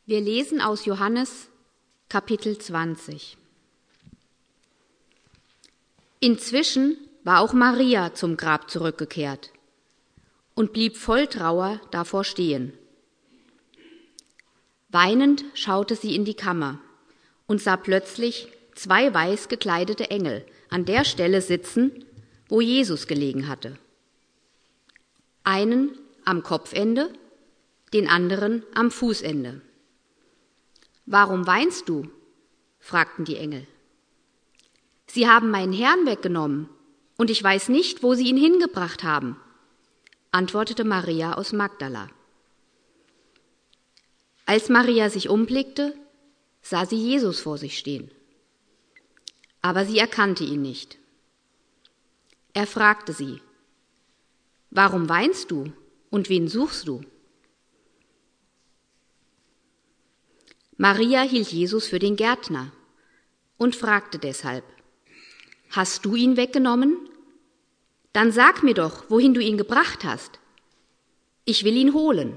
Wir lesen aus Johannes Kapitel 20. Inzwischen war auch Maria zum Grab zurückgekehrt und blieb voll Trauer davor stehen. Weinend schaute sie in die Kammer und sah plötzlich 2 weiß gekleidete Engel an der Stelle sitzen, wo Jesus gelegen hatte. Einen am Kopfende, den anderen am Fußende. »Warum weinst du?« fragten die Engel. »Sie haben meinen Herrn weggenommen, und ich weiß nicht, wo sie ihn hingebracht haben«, antwortete Maria aus Magdala. Als Maria sich umblickte, sah sie Jesus vor sich stehen. Aber sie erkannte ihn nicht. Er fragte sie: »Warum weinst du und wen suchst du?« Maria hielt Jesus für den Gärtner und fragte deshalb: »Hast du ihn weggenommen? Dann sag mir doch, wohin du ihn gebracht hast. Ich will ihn holen.«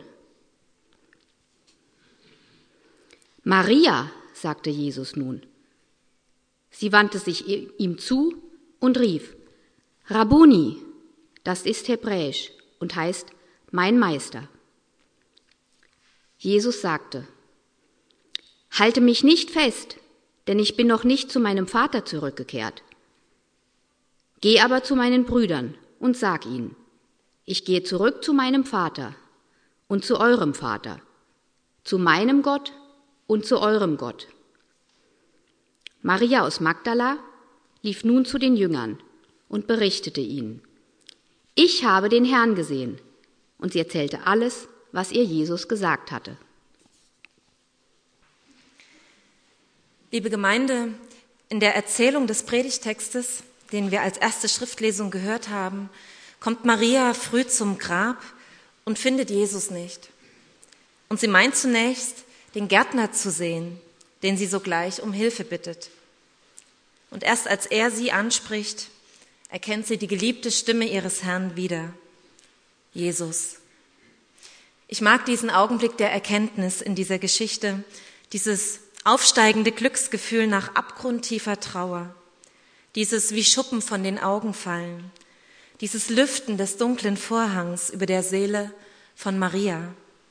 »Maria«, sagte Jesus nun. Sie wandte sich ihm zu und rief: »Rabbuni«, das ist hebräisch und heißt »mein Meister«. Jesus sagte: »Halte mich nicht fest, denn ich bin noch nicht zu meinem Vater zurückgekehrt. Geh aber zu meinen Brüdern und sag ihnen: Ich gehe zurück zu meinem Vater und zu eurem Vater, zu meinem Gott und zu eurem Gott.« Maria aus Magdala lief nun zu den Jüngern und berichtete ihnen: »Ich habe den Herrn gesehen«, und sie erzählte alles, was ihr Jesus gesagt hatte. Liebe Gemeinde, in der Erzählung des Predigtextes, den wir als erste Schriftlesung gehört haben, kommt Maria früh zum Grab und findet Jesus nicht. Und sie meint zunächst, den Gärtner zu sehen, den sie sogleich um Hilfe bittet. Und erst als er sie anspricht, erkennt sie die geliebte Stimme ihres Herrn wieder: Jesus. Ich mag diesen Augenblick der Erkenntnis in dieser Geschichte, dieses aufsteigende Glücksgefühl nach abgrundtiefer Trauer, dieses wie Schuppen von den Augen fallen, dieses Lüften des dunklen Vorhangs über der Seele von Maria.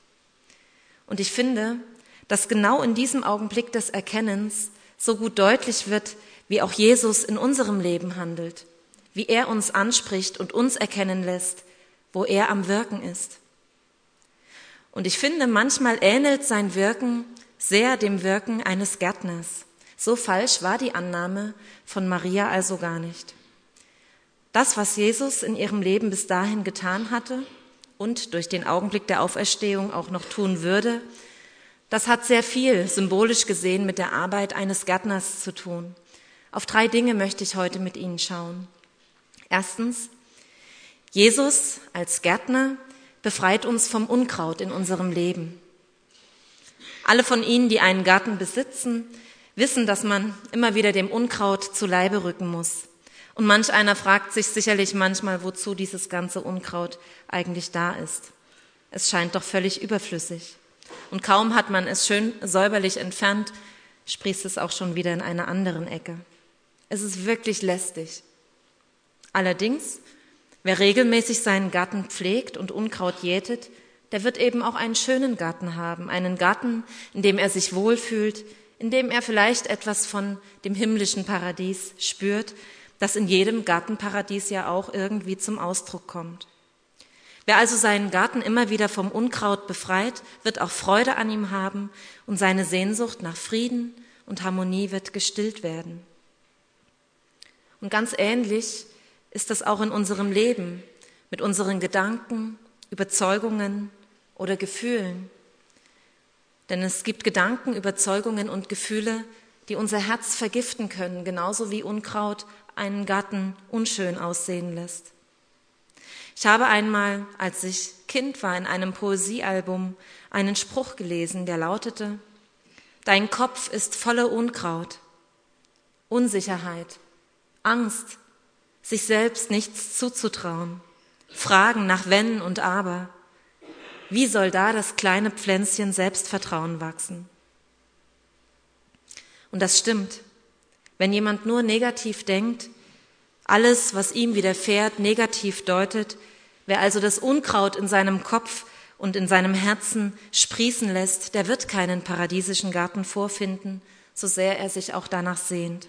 Und ich finde, dass genau in diesem Augenblick des Erkennens so gut deutlich wird, wie auch Jesus in unserem Leben handelt, wie er uns anspricht und uns erkennen lässt, wo er am Wirken ist. Und ich finde, manchmal ähnelt sein Wirken sehr dem Wirken eines Gärtners. So falsch war die Annahme von Maria also gar nicht. Das, was Jesus in ihrem Leben bis dahin getan hatte und durch den Augenblick der Auferstehung auch noch tun würde, das hat sehr viel symbolisch gesehen mit der Arbeit eines Gärtners zu tun. Auf 3 Dinge möchte ich heute mit Ihnen schauen. Erstens: Jesus als Gärtner befreit uns vom Unkraut in unserem Leben. Alle von Ihnen, die einen Garten besitzen, wissen, dass man immer wieder dem Unkraut zu Leibe rücken muss. Und manch einer fragt sich sicherlich manchmal, wozu dieses ganze Unkraut eigentlich da ist. Es scheint doch völlig überflüssig. Und kaum hat man es schön säuberlich entfernt, sprießt es auch schon wieder in einer anderen Ecke. Es ist wirklich lästig. Allerdings, wer regelmäßig seinen Garten pflegt und Unkraut jätet, der wird eben auch einen schönen Garten haben, einen Garten, in dem er sich wohlfühlt, in dem er vielleicht etwas von dem himmlischen Paradies spürt, das in jedem Gartenparadies ja auch irgendwie zum Ausdruck kommt. Wer also seinen Garten immer wieder vom Unkraut befreit, wird auch Freude an ihm haben und seine Sehnsucht nach Frieden und Harmonie wird gestillt werden. Und ganz ähnlich ist das auch in unserem Leben, mit unseren Gedanken, Überzeugungen oder Gefühlen. Denn es gibt Gedanken, Überzeugungen und Gefühle, die unser Herz vergiften können, genauso wie Unkraut einen Garten unschön aussehen lässt. Ich habe einmal, als ich Kind war, in einem Poesiealbum einen Spruch gelesen, der lautete: Dein Kopf ist voller Unkraut, Unsicherheit, Angst, sich selbst nichts zuzutrauen, Fragen nach Wenn und Aber. Wie soll da das kleine Pflänzchen Selbstvertrauen wachsen? Und das stimmt. Wenn jemand nur negativ denkt, alles, was ihm widerfährt, negativ deutet, wer also das Unkraut in seinem Kopf und in seinem Herzen sprießen lässt, der wird keinen paradiesischen Garten vorfinden, so sehr er sich auch danach sehnt.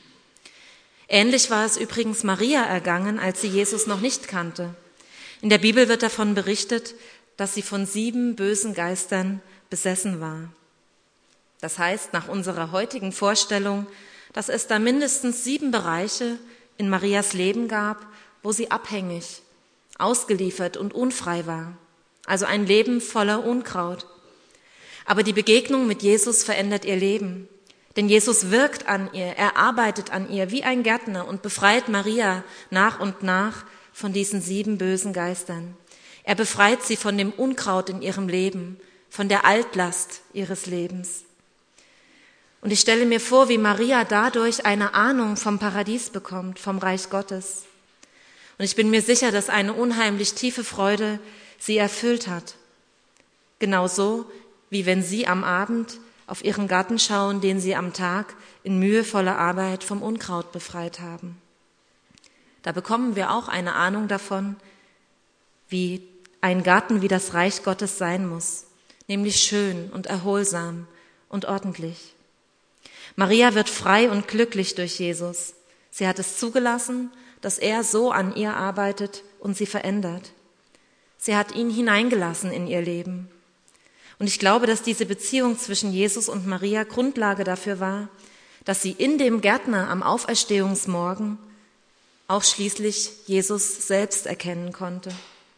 Ähnlich war es übrigens Maria ergangen, als sie Jesus noch nicht kannte. In der Bibel wird davon berichtet, dass sie von 7 bösen Geistern besessen war. Das heißt, nach unserer heutigen Vorstellung, dass es da mindestens 7 Bereiche in Marias Leben gab, wo sie abhängig, ausgeliefert und unfrei war. Also ein Leben voller Unkraut. Aber die Begegnung mit Jesus verändert ihr Leben. Denn Jesus wirkt an ihr, er arbeitet an ihr wie ein Gärtner und befreit Maria nach und nach von diesen 7 bösen Geistern. Er befreit sie von dem Unkraut in ihrem Leben, von der Altlast ihres Lebens. Und ich stelle mir vor, wie Maria dadurch eine Ahnung vom Paradies bekommt, vom Reich Gottes. Und ich bin mir sicher, dass eine unheimlich tiefe Freude sie erfüllt hat. Genauso wie wenn sie am Abend auf ihren Garten schauen, den sie am Tag in mühevoller Arbeit vom Unkraut befreit haben. Da bekommen wir auch eine Ahnung davon, wie ein Garten wie das Reich Gottes sein muss, nämlich schön und erholsam und ordentlich. Maria wird frei und glücklich durch Jesus. Sie hat es zugelassen, dass er so an ihr arbeitet und sie verändert. Sie hat ihn hineingelassen in ihr Leben. Und ich glaube, dass diese Beziehung zwischen Jesus und Maria Grundlage dafür war, dass sie in dem Gärtner am Auferstehungsmorgen auch schließlich Jesus selbst erkennen konnte.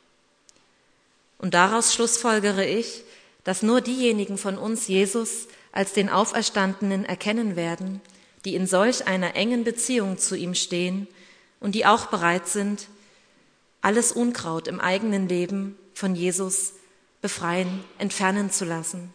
Und daraus schlussfolgere ich, dass nur diejenigen von uns Jesus als den Auferstandenen erkennen werden, die in solch einer engen Beziehung zu ihm stehen und die auch bereit sind, alles Unkraut im eigenen Leben von Jesus befreien, entfernen zu lassen.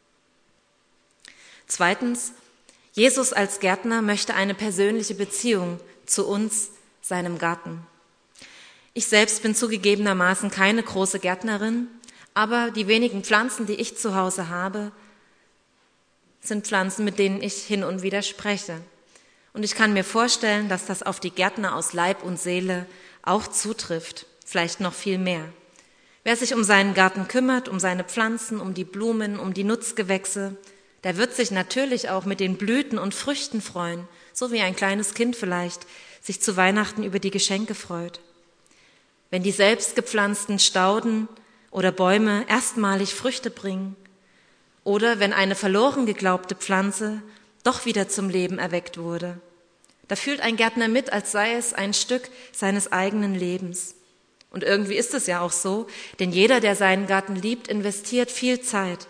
Zweitens, Jesus als Gärtner möchte eine persönliche Beziehung zu uns, seinem Garten. Ich selbst bin zugegebenermaßen keine große Gärtnerin, aber die wenigen Pflanzen, die ich zu Hause habe, sind Pflanzen, mit denen ich hin und wieder spreche. Und ich kann mir vorstellen, dass das auf die Gärtner aus Leib und Seele auch zutrifft, vielleicht noch viel mehr. Wer sich um seinen Garten kümmert, um seine Pflanzen, um die Blumen, um die Nutzgewächse, der wird sich natürlich auch mit den Blüten und Früchten freuen, so wie ein kleines Kind vielleicht sich zu Weihnachten über die Geschenke freut. Wenn die selbstgepflanzten Stauden oder Bäume erstmalig Früchte bringen oder wenn eine verloren geglaubte Pflanze doch wieder zum Leben erweckt wurde, da fühlt ein Gärtner mit, als sei es ein Stück seines eigenen Lebens. Und irgendwie ist es ja auch so, denn jeder, der seinen Garten liebt, investiert viel Zeit.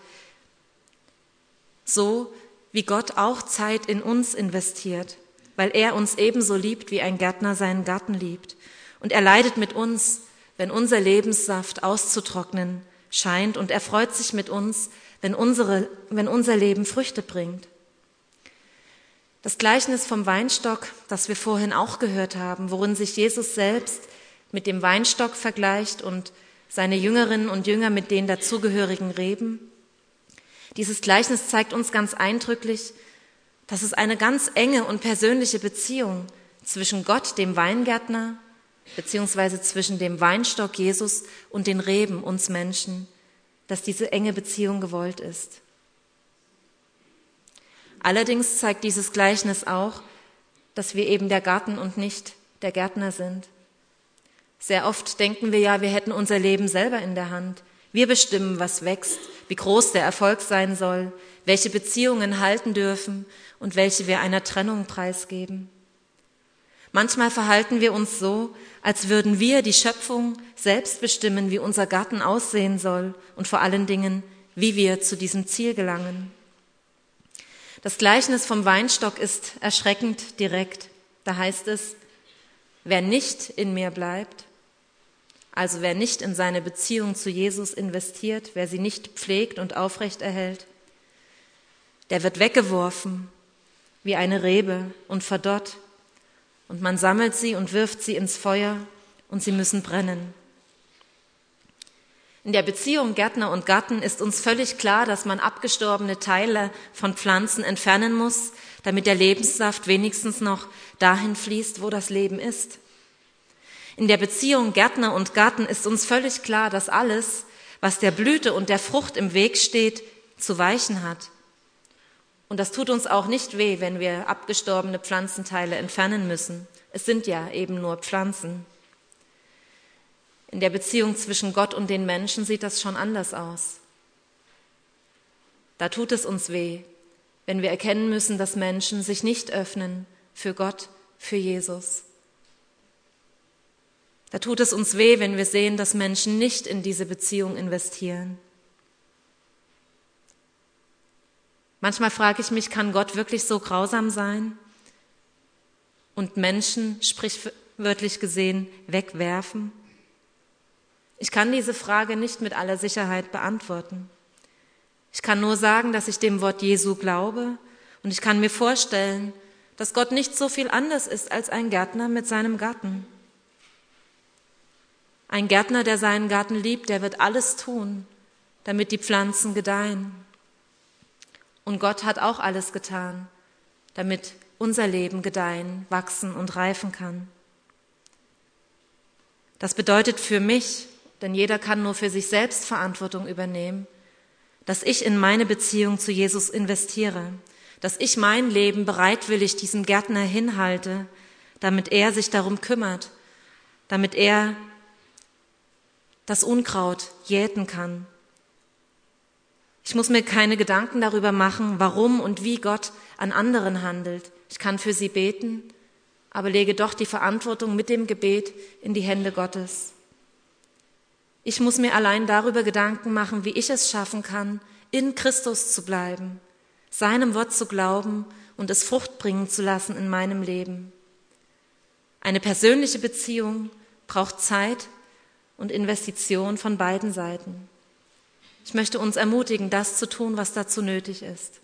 So wie Gott auch Zeit in uns investiert, weil er uns ebenso liebt, wie ein Gärtner seinen Garten liebt. Und er leidet mit uns, wenn unser Lebenssaft auszutrocknen scheint, und er freut sich mit uns, wenn unser Leben Früchte bringt. Das Gleichnis vom Weinstock, das wir vorhin auch gehört haben, worin sich Jesus selbst mit dem Weinstock vergleicht und seine Jüngerinnen und Jünger mit den dazugehörigen Reben. Dieses Gleichnis zeigt uns ganz eindrücklich, dass es eine ganz enge und persönliche Beziehung zwischen Gott, dem Weingärtner, beziehungsweise zwischen dem Weinstock Jesus und den Reben, uns Menschen, dass diese enge Beziehung gewollt ist. Allerdings zeigt dieses Gleichnis auch, dass wir eben der Garten und nicht der Gärtner sind. Sehr oft denken wir ja, wir hätten unser Leben selber in der Hand. Wir bestimmen, was wächst, wie groß der Erfolg sein soll, welche Beziehungen halten dürfen und welche wir einer Trennung preisgeben. Manchmal verhalten wir uns so, als würden wir die Schöpfung selbst bestimmen, wie unser Garten aussehen soll und vor allen Dingen, wie wir zu diesem Ziel gelangen. Das Gleichnis vom Weinstock ist erschreckend direkt. Da heißt es, wer nicht in mir bleibt, also wer nicht in seine Beziehung zu Jesus investiert, wer sie nicht pflegt und aufrecht erhält, der wird weggeworfen wie eine Rebe und verdorrt. Und man sammelt sie und wirft sie ins Feuer und sie müssen brennen. In der Beziehung Gärtner und Garten ist uns völlig klar, dass man abgestorbene Teile von Pflanzen entfernen muss, damit der Lebenssaft wenigstens noch dahin fließt, wo das Leben ist. In der Beziehung Gärtner und Garten ist uns völlig klar, dass alles, was der Blüte und der Frucht im Weg steht, zu weichen hat. Und das tut uns auch nicht weh, wenn wir abgestorbene Pflanzenteile entfernen müssen. Es sind ja eben nur Pflanzen. In der Beziehung zwischen Gott und den Menschen sieht das schon anders aus. Da tut es uns weh, wenn wir erkennen müssen, dass Menschen sich nicht öffnen für Gott, für Jesus. Da tut es uns weh, wenn wir sehen, dass Menschen nicht in diese Beziehung investieren. Manchmal frage ich mich, kann Gott wirklich so grausam sein und Menschen, sprichwörtlich gesehen, wegwerfen? Ich kann diese Frage nicht mit aller Sicherheit beantworten. Ich kann nur sagen, dass ich dem Wort Jesu glaube und ich kann mir vorstellen, dass Gott nicht so viel anders ist als ein Gärtner mit seinem Garten. Ein Gärtner, der seinen Garten liebt, der wird alles tun, damit die Pflanzen gedeihen. Und Gott hat auch alles getan, damit unser Leben gedeihen, wachsen und reifen kann. Das bedeutet für mich, denn jeder kann nur für sich selbst Verantwortung übernehmen, dass ich in meine Beziehung zu Jesus investiere, dass ich mein Leben bereitwillig diesem Gärtner hinhalte, damit er sich darum kümmert, damit er das Unkraut jäten kann. Ich muss mir keine Gedanken darüber machen, warum und wie Gott an anderen handelt. Ich kann für sie beten, aber lege doch die Verantwortung mit dem Gebet in die Hände Gottes. Ich muss mir allein darüber Gedanken machen, wie ich es schaffen kann, in Christus zu bleiben, seinem Wort zu glauben und es Frucht bringen zu lassen in meinem Leben. Eine persönliche Beziehung braucht Zeit und Investition von beiden Seiten. Ich möchte uns ermutigen, das zu tun, was dazu nötig ist.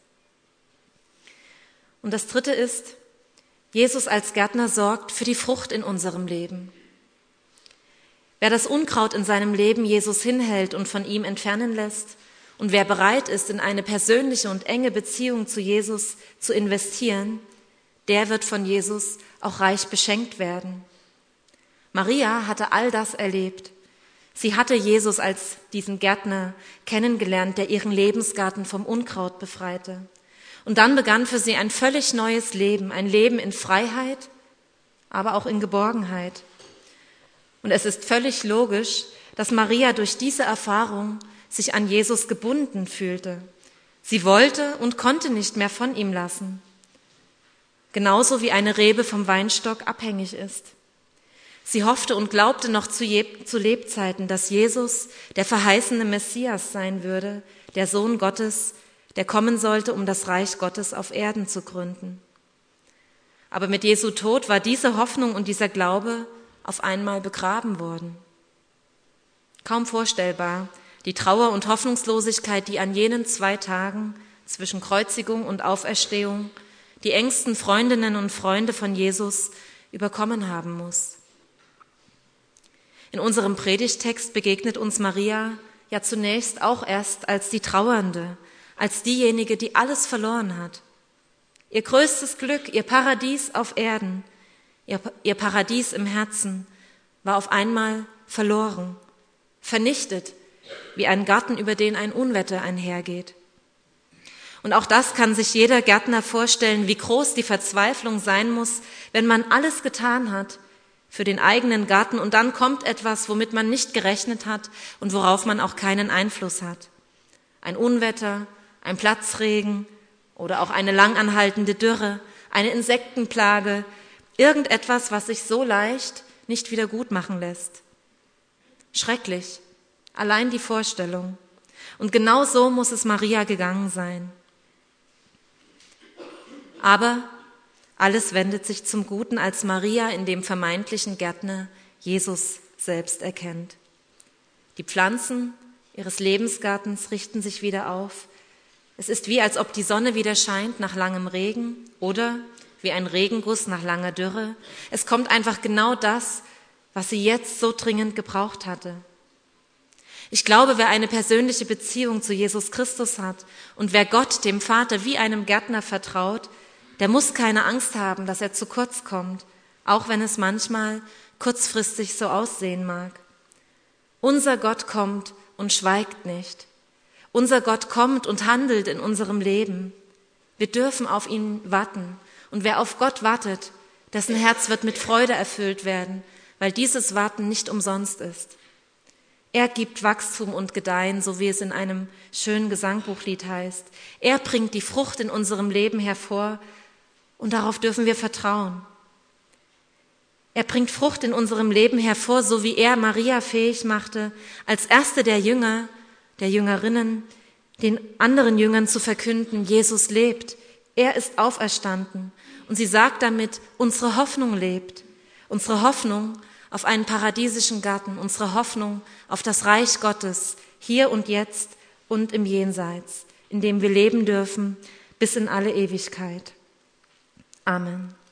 Und das Dritte ist, Jesus als Gärtner sorgt für die Frucht in unserem Leben. Wer das Unkraut in seinem Leben Jesus hinhält und von ihm entfernen lässt und wer bereit ist, in eine persönliche und enge Beziehung zu Jesus zu investieren, der wird von Jesus auch reich beschenkt werden. Maria hatte all das erlebt. Sie hatte Jesus als diesen Gärtner kennengelernt, der ihren Lebensgarten vom Unkraut befreite. Und dann begann für sie ein völlig neues Leben, ein Leben in Freiheit, aber auch in Geborgenheit. Und es ist völlig logisch, dass Maria durch diese Erfahrung sich an Jesus gebunden fühlte. Sie wollte und konnte nicht mehr von ihm lassen. Genauso wie eine Rebe vom Weinstock abhängig ist. Sie hoffte und glaubte noch zu Lebzeiten, dass Jesus der verheißene Messias sein würde, der Sohn Gottes, der kommen sollte, um das Reich Gottes auf Erden zu gründen. Aber mit Jesu Tod war diese Hoffnung und dieser Glaube auf einmal begraben worden. Kaum vorstellbar, die Trauer und Hoffnungslosigkeit, die an jenen 2 Tagen zwischen Kreuzigung und Auferstehung die engsten Freundinnen und Freunde von Jesus überkommen haben muss. In unserem Predigtext begegnet uns Maria ja zunächst auch erst als die Trauernde, als diejenige, die alles verloren hat. Ihr größtes Glück, ihr Paradies auf Erden, ihr Paradies im Herzen war auf einmal verloren, vernichtet, wie ein Garten, über den ein Unwetter einhergeht. Und auch das kann sich jeder Gärtner vorstellen, wie groß die Verzweiflung sein muss, wenn man alles getan hat für den eigenen Garten und dann kommt etwas, womit man nicht gerechnet hat und worauf man auch keinen Einfluss hat. Ein Unwetter, ein Platzregen oder auch eine langanhaltende Dürre, eine Insektenplage, irgendetwas, was sich so leicht nicht wieder gut machen lässt. Schrecklich, allein die Vorstellung. Und genau so muss es Maria gegangen sein. Aber alles wendet sich zum Guten, als Maria in dem vermeintlichen Gärtner Jesus selbst erkennt. Die Pflanzen ihres Lebensgartens richten sich wieder auf. Es ist wie, als ob die Sonne wieder scheint nach langem Regen oder wie ein Regenguss nach langer Dürre. Es kommt einfach genau das, was sie jetzt so dringend gebraucht hatte. Ich glaube, wer eine persönliche Beziehung zu Jesus Christus hat und wer Gott, dem Vater, wie einem Gärtner vertraut, der muss keine Angst haben, dass er zu kurz kommt, auch wenn es manchmal kurzfristig so aussehen mag. Unser Gott kommt und schweigt nicht. Unser Gott kommt und handelt in unserem Leben. Wir dürfen auf ihn warten. Und wer auf Gott wartet, dessen Herz wird mit Freude erfüllt werden, weil dieses Warten nicht umsonst ist. Er gibt Wachstum und Gedeihen, so wie es in einem schönen Gesangbuchlied heißt. Er bringt die Frucht in unserem Leben hervor und darauf dürfen wir vertrauen. Er bringt Frucht in unserem Leben hervor, so wie er Maria fähig machte, als erste der Jünger, der Jüngerinnen, den anderen Jüngern zu verkünden, Jesus lebt, er ist auferstanden. Und sie sagt damit, unsere Hoffnung lebt, unsere Hoffnung auf einen paradiesischen Garten, unsere Hoffnung auf das Reich Gottes, hier und jetzt und im Jenseits, in dem wir leben dürfen bis in alle Ewigkeit. Amen.